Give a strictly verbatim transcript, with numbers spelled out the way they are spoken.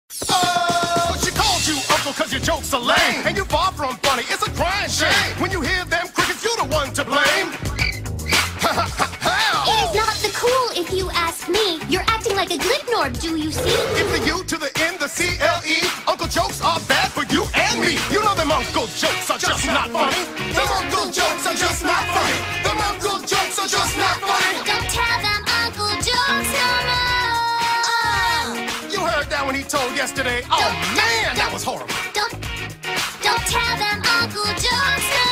Oh, she calls you uncle cause your jokes are lame. And you far from funny, it's a crying shame. When you hear them crickets, you're the one to blame. It is not the cool if you ask me. You're acting like a Glypnorb, do you see? If the U to the N, the C L E, uncle jokes are bad for you and me. You know them uncle jokes are just not funny. Them uncle jokes are just not funny. Them uncle jokes are just not funny. Don't tell them uncle jokes no more. You heard that when he told yesterday. Oh man, that was horrible. Don't, don't tell them uncle jokes no more.